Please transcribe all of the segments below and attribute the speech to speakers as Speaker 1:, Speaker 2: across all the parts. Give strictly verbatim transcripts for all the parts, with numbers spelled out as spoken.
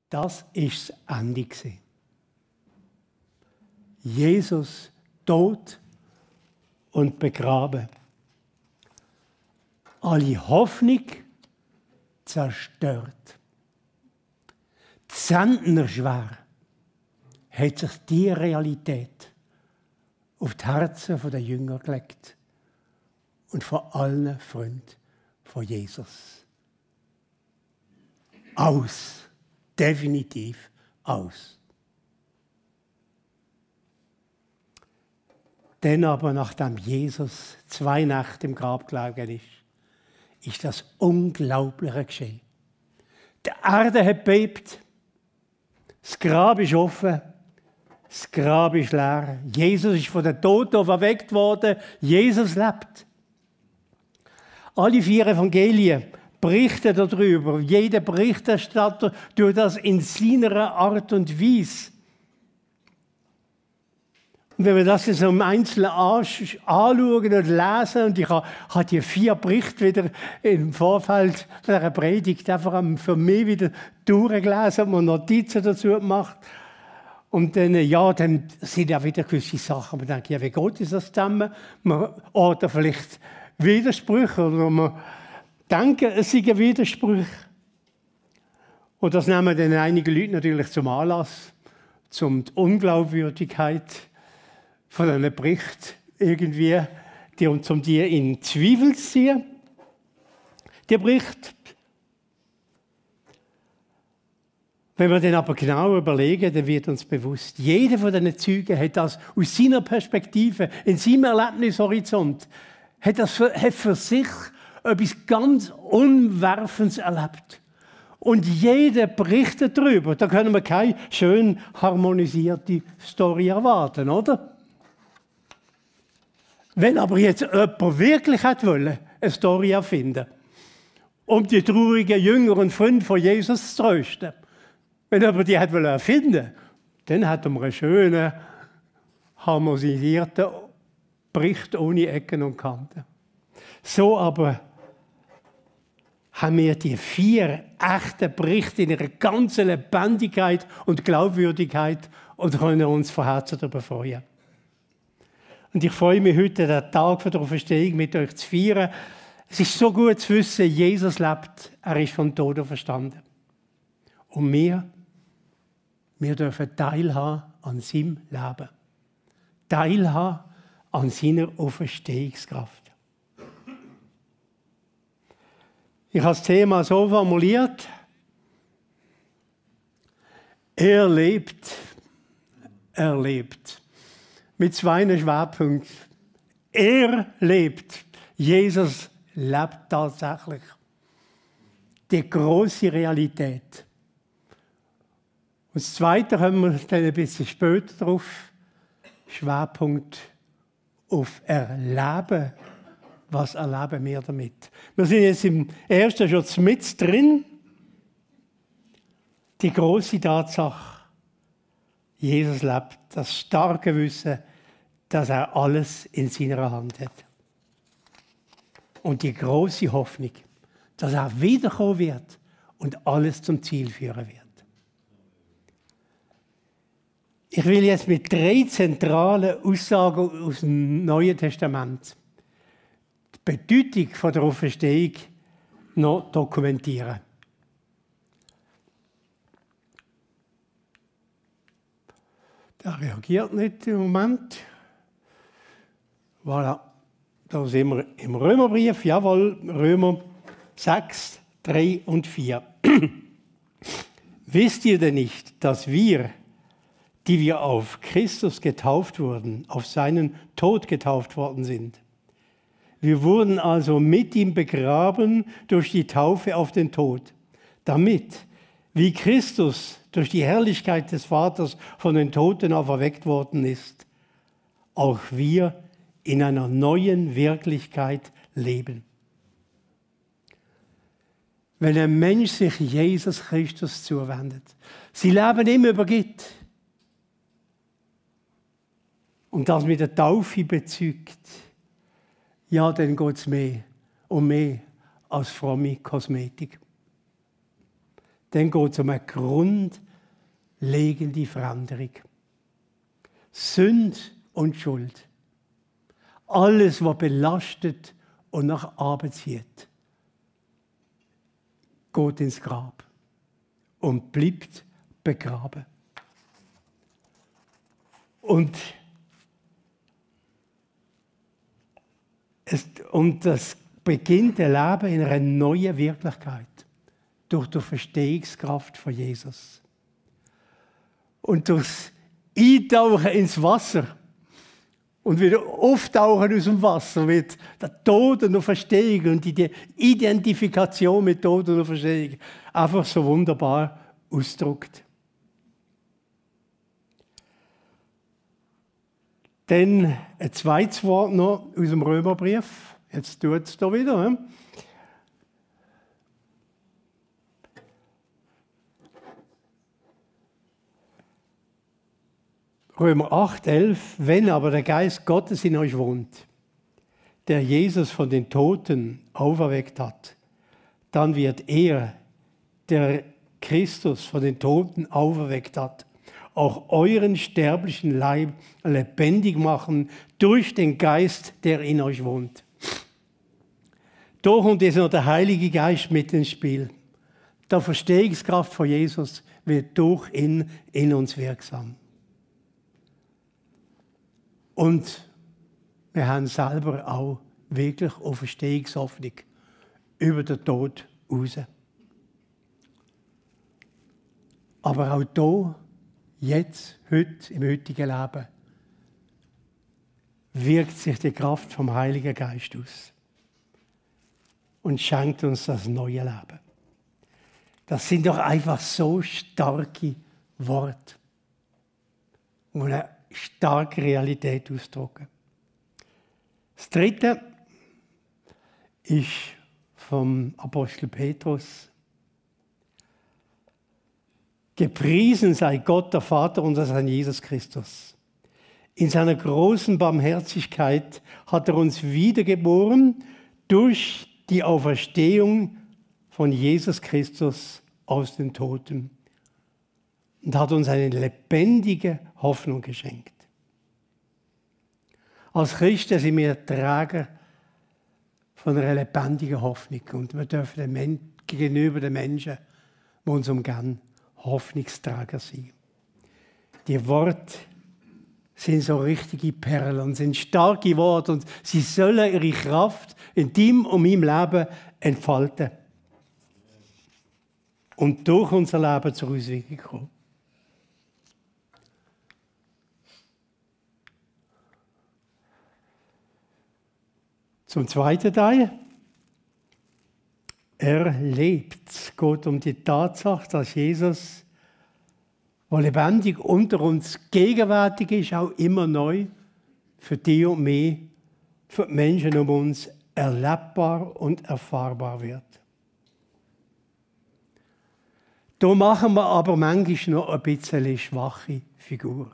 Speaker 1: Das war das Ende. Jesus tot und begraben. Alle Hoffnung zerstört. Zentnerschwer hat sich die Realität auf die Herzen der Jünger gelegt und von allen Freunden von Jesus. Aus. Definitiv aus. Dann aber, nachdem Jesus zwei Nächte im Grab gelegen ist, ist das Unglaubliche geschehen. Die Erde hat bebt, das Grab ist offen, das Grab ist leer. Jesus ist von den Toten auferweckt worden, Jesus lebt. Alle vier Evangelien berichten darüber. Jeder Berichterstatter tut das in seiner Art und Weise. Und wenn wir das so im Einzelnen anschauen und lesen, und ich habe die vier Berichte wieder im Vorfeld dieser Predigt einfach für mich wieder durchgelesen und mir Notizen dazu gemacht. Und dann, ja, dann sind ja wieder gewisse Sachen. Man denkt, ja, wie geht ist das zusammen? Man hat vielleicht Widersprüche oder man denkt, es sind Widersprüche. Und das nehmen dann einige Leute natürlich zum Anlass, um die Unglaubwürdigkeit von einem Bericht irgendwie, die, um die in Zweifel zu ziehen. Der Bericht. Wenn wir den aber genau überlegen, dann wird uns bewusst, jeder von diesen Zeugen hat das aus seiner Perspektive, in seinem Erlebnishorizont, hat das für, hat für sich etwas ganz Umwerfendes erlebt. Und jeder berichtet darüber. Da können wir keine schön harmonisierte Story erwarten, oder? Wenn aber jetzt jemand wirklich wollte, eine Story erfinden, um die traurigen Jünger und Freunde von Jesus zu trösten, wenn jemand die erfinden wollte, dann hätten wir einen schönen, harmonisierten Bericht ohne Ecken und Kanten. So aber haben wir die vier echten Berichte in ihrer ganzen Lebendigkeit und Glaubwürdigkeit und können uns von Herzen darüber freuen. Und ich freue mich heute, den Tag der Auferstehung mit euch zu feiern. Es ist so gut zu wissen, Jesus lebt, er ist vom Tod auferstanden. Und wir, wir dürfen teilhaben an seinem Leben. Teilhaben an seiner Auferstehungskraft. Ich habe das Thema so formuliert: Er lebt, er lebt. Mit zwei Schwerpunkten. Er lebt. Jesus lebt tatsächlich. Die große Realität. Und das Zweite kommen wir dann ein bisschen später drauf. Schwerpunkt auf Erleben. Was erleben wir damit? Wir sind jetzt im ersten schon mit drin. Die große Tatsache, Jesus lebt, das starke Wissen, dass er alles in seiner Hand hat. Und die große Hoffnung, dass er wiederkommen wird und alles zum Ziel führen wird. Ich will jetzt mit drei zentralen Aussagen aus dem Neuen Testament die Bedeutung der Auferstehung noch dokumentieren. Der reagiert nicht im Moment. Voilà. Da sind wir im Römerbrief. Jawohl, Römer sechs, drei und vier. Wisst ihr denn nicht, dass wir, die wir auf Christus getauft wurden, auf seinen Tod getauft worden sind? Wir wurden also mit ihm begraben durch die Taufe auf den Tod, damit, wie Christus durch die Herrlichkeit des Vaters von den Toten auferweckt worden ist, auch wir in einer neuen Wirklichkeit leben. Wenn ein Mensch sich Jesus Christus zuwendet, sie Leben ihm übergibt und das mit der Taufe bezeugt, ja, dann geht es mehr und mehr als fromme Kosmetik. dann geht es um eine grundlegende Veränderung. Sünde und Schuld. Alles, was belastet und nach Arbeit zieht, geht ins Grab und bleibt begraben. Und, es, und das beginnt ein Leben in einer neuen Wirklichkeit durch die Verstehungskraft von Jesus. Und durchs Eintauchen ins Wasser und wieder Auftauchen aus dem Wasser wird der Tod und die Verstehung und die Identifikation mit Tod und Verstehung einfach so wunderbar ausgedrückt. Dann ein zweites Wort noch aus dem Römerbrief. Jetzt tut es da wieder. He? Römer acht, elf. Wenn aber der Geist Gottes in euch wohnt, der Jesus von den Toten auferweckt hat, dann wird er, der Christus von den Toten auferweckt hat, auch euren sterblichen Leib lebendig machen durch den Geist, der in euch wohnt. Da kommt jetzt noch der Heilige Geist mit ins Spiel. Die Verstehungskraft von Jesus wird durch ihn in uns wirksam. Und wir haben selber auch wirklich eine Verstehungshoffnung über den Tod raus. Aber auch hier, jetzt, heute, im heutigen Leben, wirkt sich die Kraft vom Heiligen Geist aus und schenkt uns das neue Leben. Das sind doch einfach so starke Worte, die eine starke Realität ausdrücken. Das Dritte ist vom Apostel Petrus. Gepriesen sei Gott, der Vater unseres Herrn Jesus Christus. In seiner großen Barmherzigkeit hat er uns wiedergeboren durch die Auferstehung von Jesus Christus aus den Toten und hat uns eine lebendige Hoffnung geschenkt. Als Christen sind wir Träger von einer lebendigen Hoffnung und wir dürfen den Men- gegenüber den Menschen, die uns umgehen, Hoffnungsträger sein. Die Worte sind so richtige Perlen und sind starke Worte und sie sollen ihre Kraft in deinem und meinem Leben entfalten und durch unser Leben zur Auswirkung kommen. Zum zweiten Teil. Er lebt. Es geht um die Tatsache, dass Jesus, der lebendig unter uns gegenwärtig ist, auch immer neu für dich und mich, für die Menschen um uns erlebbar und erfahrbar wird. Da machen wir aber manchmal noch ein bisschen schwache Figur.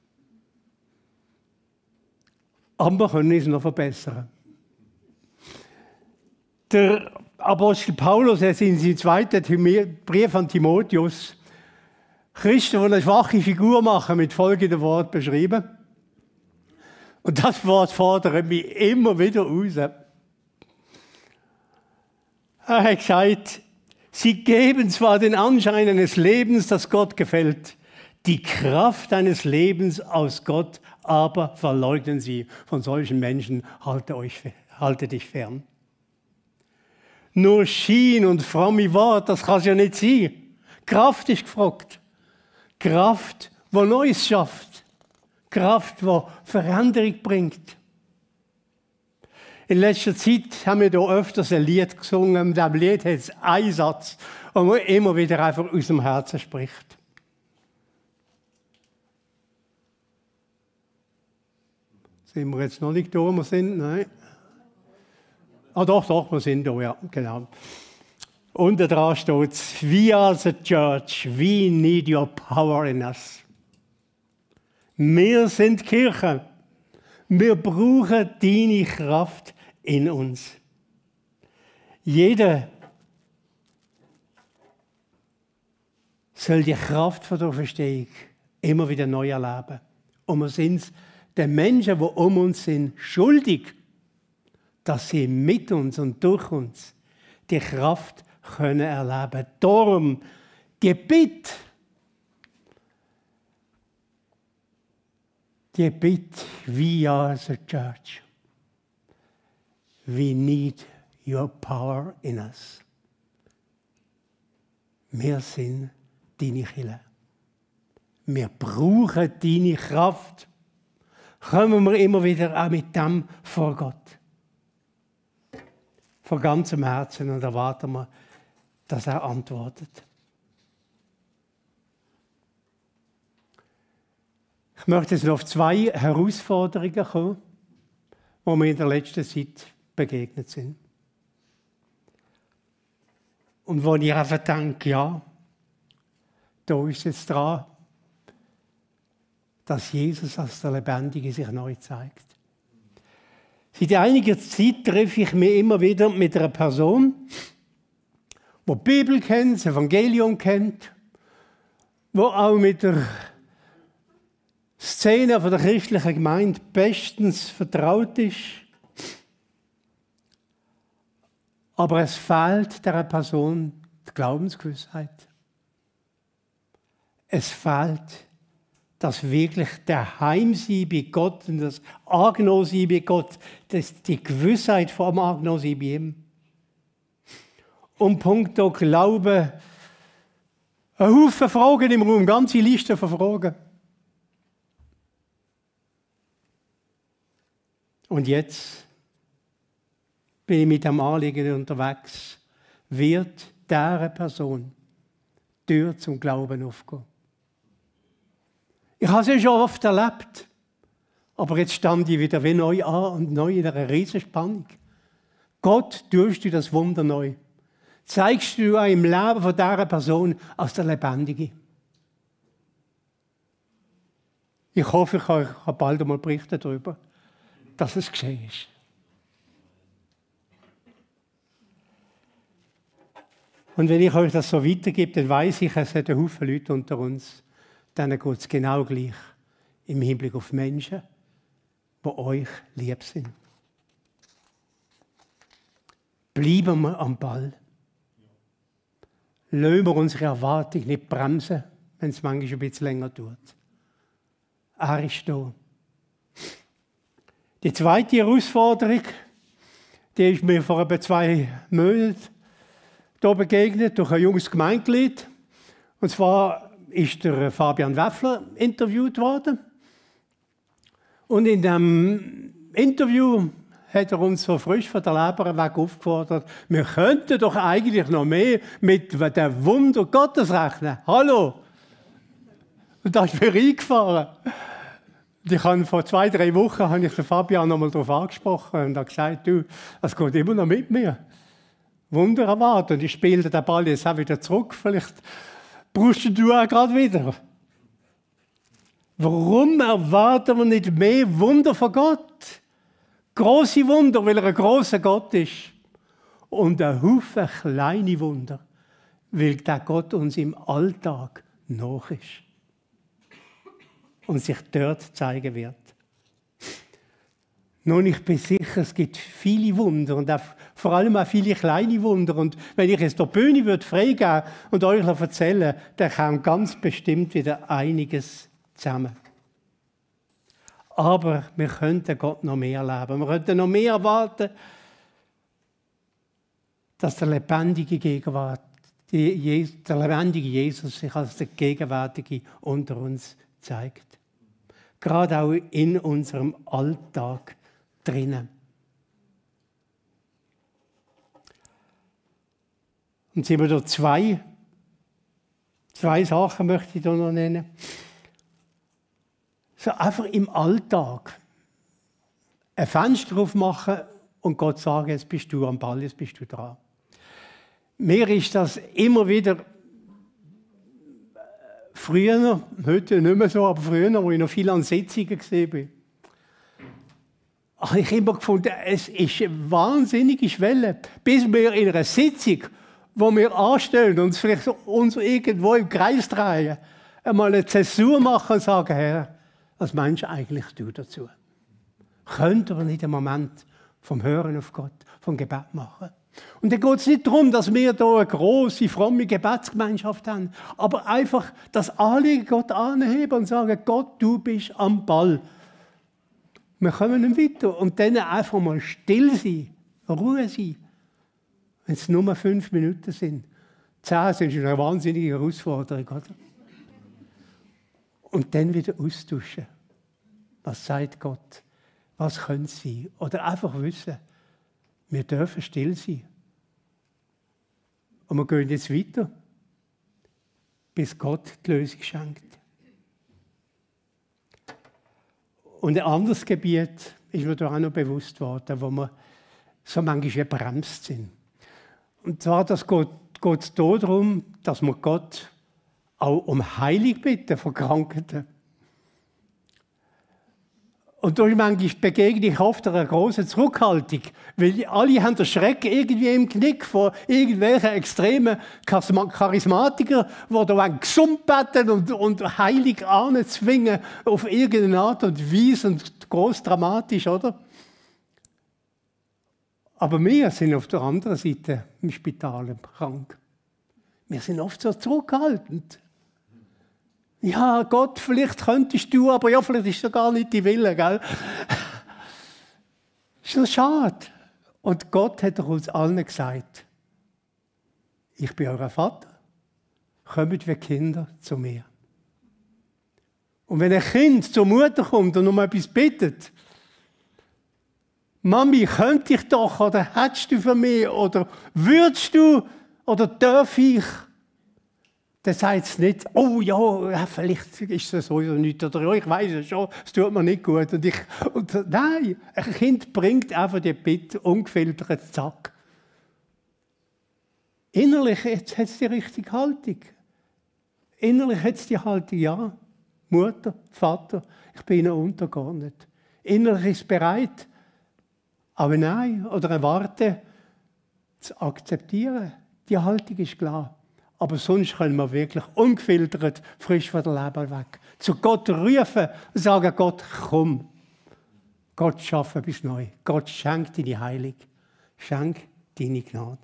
Speaker 1: Aber wir können es noch verbessern. Der Apostel Paulus hat in seinem zweiten Brief an Timotheus Christen, die eine schwache Figur machen, mit folgendem Wort beschrieben. Und das Wort fordert mich immer wieder raus. Er hat gesagt, sie geben zwar den Anschein eines Lebens, das Gott gefällt, die Kraft eines Lebens aus Gott aber verleugnen sie. Von solchen Menschen halte, euch, halte dich fern. Nur Schien und fromme Worte, das kann es ja nicht sein. Kraft ist gefragt. Kraft, die Neues schafft. Kraft, die Veränderung bringt. In letzter Zeit haben wir hier öfters ein Lied gesungen. In diesem Lied hat es einen Satz, der immer wieder einfach aus dem Herzen spricht. Sind wir jetzt noch nicht da, wo wir sind? Nein. Ah, doch, doch, wir sind da, ja, genau. Unten dran steht es, we are the church, we need your power in us. Wir sind Kirche. Wir brauchen deine Kraft in uns. Jeder soll die Kraft von der Auferstehung immer wieder neu erleben. Und wir sind es den Menschen, die um uns sind, schuldig, dass sie mit uns und durch uns die Kraft können erleben. Darum die Bitte, die Bitte, we are the church. We need your power in us. Wir sind deine Kirche. Wir brauchen deine Kraft. Kommen wir immer wieder auch mit dem vor Gott. Von ganzem Herzen und erwarten wir, dass er antwortet. Ich möchte jetzt noch auf zwei Herausforderungen kommen, die mir in der letzten Zeit begegnet sind. Und wo ich einfach denke, ja, da ist jetzt dran, dass Jesus als der Lebendige sich neu zeigt. Seit einiger Zeit treffe ich mich immer wieder mit einer Person, die die Bibel kennt, das Evangelium kennt, die auch mit der Szene von der christlichen Gemeinde bestens vertraut ist. Aber es fehlt dieser Person die Glaubensgewissheit. Es fehlt das wirklich der Heimsein bei Gott und das Angenommensein bei Gott, das die Gewissheit vom Angenommensein bei ihm. Und punkto Glauben, ein Haufen Fragen im Raum, ganze Liste von Fragen. Und jetzt bin ich mit dem Anliegen unterwegs, wird dieser Person die Tür zum Glauben aufgehen. Ich habe es ja schon oft erlebt, aber jetzt stand ich wieder wie neu an und neu in einer riesen Spannung. Gott, tust du das Wunder neu. Zeigst du auch im Leben von dieser Person als der Lebendige. Ich hoffe, ich kann bald einmal berichten darüber, dass es geschehen ist. Und wenn ich euch das so weitergebe, dann weiss ich, es hat einen Haufen Leute unter uns, denen geht es genau gleich im Hinblick auf Menschen, die euch lieb sind. Bleiben wir am Ball. Lassen wir unsere Erwartung nicht bremsen, wenn es manchmal ein bisschen länger tut. Er ist da. Die zweite Herausforderung, die ist mir vor etwa zwei Monaten hier begegnet durch ein junges Gemeindeglied. Und zwar ist der Fabian Weffler interviewt worden. Und in diesem Interview hat er uns so frisch von der Leber weg aufgefordert, wir könnten doch eigentlich noch mehr mit dem Wunder Gottes rechnen. Hallo! Und da ist mir eingefahren. Ich habe vor zwei, drei Wochen habe ich den Fabian noch mal darauf angesprochen und habe gesagt, du, es geht immer noch mit mir. Wunder erwarten. Und ich spiele den Ball jetzt auch wieder zurück. Vielleicht brauchst du auch gerade wieder. Warum erwarten wir nicht mehr Wunder von Gott? Grosse Wunder, weil er ein grosser Gott ist. Und ein Haufen kleine Wunder, weil der Gott uns im Alltag nach ist. Und sich dort zeigen wird. Nun, ich bin sicher, es gibt viele Wunder und auch, vor allem auch viele kleine Wunder. Und wenn ich jetzt die Bühne würde freigeben und euch erzählen, dann kam ganz bestimmt wieder einiges zusammen. Aber wir könnten Gott noch mehr erleben. Wir könnten noch mehr erwarten, dass der lebendige Gegenwart, der lebendige Jesus sich als der Gegenwärtige unter uns zeigt. Gerade auch in unserem Alltag drinnen. Und sind wir da zwei, zwei Sachen möchte ich da noch nennen. So einfach im Alltag ein Fenster aufmachen und Gott sagen, jetzt bist du am Ball, jetzt bist du dran. Mir ist das immer wieder früher, heute nicht mehr so, aber früher, wo ich noch viel an Sitzungen gesehen bin, habe ich immer gefunden, es ist eine wahnsinnige Schwelle, bis wir in einer Sitzung wo wir anstehen und uns vielleicht uns irgendwo im Kreis drehen, einmal eine Zäsur machen und sagen, Herr, was meinst du eigentlich du dazu? Könnte aber nicht einen Moment vom Hören auf Gott, vom Gebet machen. Und dann geht es nicht darum, dass wir hier eine grosse, fromme Gebetsgemeinschaft haben, aber einfach das Anliegen Gott anheben und sagen, Gott, du bist am Ball. Wir kommen nicht weiter. Und dann einfach mal still sein, Ruhe sein. Wenn es nur fünf Minuten sind. Zehn sind schon eine wahnsinnige Herausforderung, oder? Und dann wieder austauschen. Was sagt Gott? Was könnte es sein? Oder einfach wissen, wir dürfen still sein. Und wir gehen jetzt weiter, bis Gott die Lösung schenkt. Und ein anderes Gebiet ist mir da auch noch bewusst worden, wo wir so manchmal gebremst sind. Und zwar das geht es darum, dass wir Gott auch um Heilung bitten von Krankheiten. Und da manchmal begegne ich oft einer grossen Zurückhaltung, weil alle haben den Schreck irgendwie im Knick von irgendwelchen extremen Charismatikern, die da gesund beten und, und Heilung anzwingen auf irgendeine Art und Weise und gross dramatisch, oder? Aber wir sind auf der anderen Seite im Spital krank. Wir sind oft so zurückhaltend. Ja, Gott, vielleicht könntest du, aber ja, vielleicht ist das gar nicht dein Wille, gell? Ist das schade. Und Gott hat uns allen gesagt, ich bin euer Vater, kommt wie Kinder zu mir. Und wenn ein Kind zur Mutter kommt und um etwas bittet, Mami, könnte ich doch, oder hättest du für mich, oder würdest du, oder darf ich? Dann sagt es nicht, oh ja, vielleicht ist es sowieso nicht, oder ja, ich weiß es schon, es tut mir nicht gut. Und ich, und, nein, ein Kind bringt einfach die Bitte ungefiltert, zack. Innerlich hat es die richtige Haltung. Innerlich hat es die Haltung, ja, Mutter, Vater, ich bin ihnen untergeordnet. Innerlich ist es bereit, aber nein, oder erwarten, zu akzeptieren. Die Haltung ist klar. Aber sonst können wir wirklich ungefiltert, frisch von der Leber weg, zu Gott rufen und sagen, Gott, komm. Gott schaffe etwas Neues. Gott schenkt deine Heilung. Schenk deine Gnade.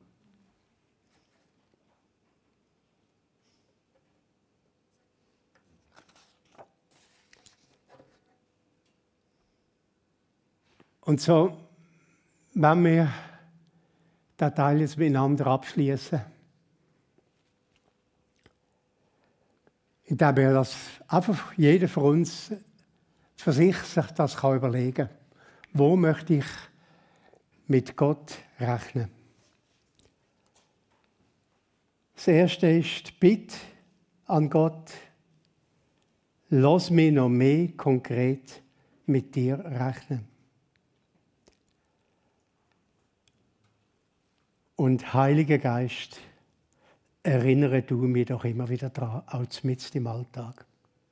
Speaker 1: Und so, wenn wir den Teil jetzt miteinander abschließen, indem wir das einfach jeder von uns für sich sich das kann überlegen kann. Wo möchte ich mit Gott rechnen? Das Erste ist die Bitte an Gott, lass mich noch mehr konkret mit dir rechnen. Und Heiliger Geist, erinnere du mich doch immer wieder daran, auch mitten im Alltag.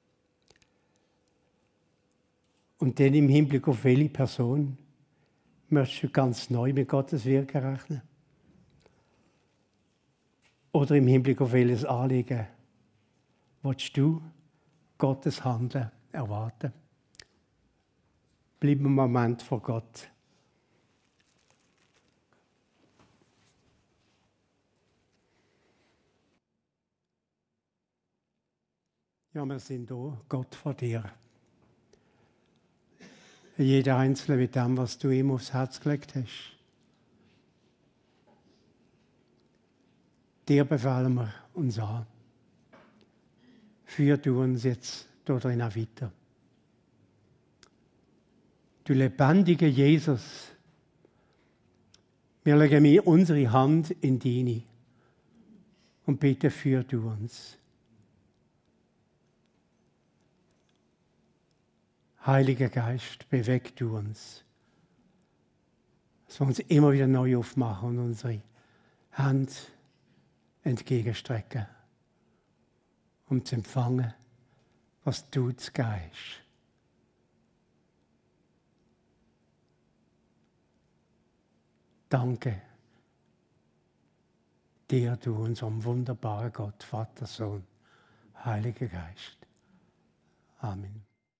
Speaker 1: Und dann im Hinblick auf welche Person möchtest du ganz neu mit Gottes Wirken rechnen? Oder im Hinblick auf welches Anliegen willst du Gottes Handeln erwarten? Bleib einen Moment vor Gott. Ja, wir sind da, Gott vor dir. Jeder Einzelne mit dem, was du ihm aufs Herz gelegt hast. Dir befehlen wir uns an. Führ du uns jetzt darin auch weiter. Du lebendiger Jesus, wir legen mir unsere Hand in deine und bitte führ du uns. Heiliger Geist, beweg du uns, dass wir uns immer wieder neu aufmachen und unsere Hand entgegenstrecken, um zu empfangen, was du zu geben hast. Danke. dir, du, unserem wunderbaren Gott, Vater, Sohn, Heiliger Geist. Amen.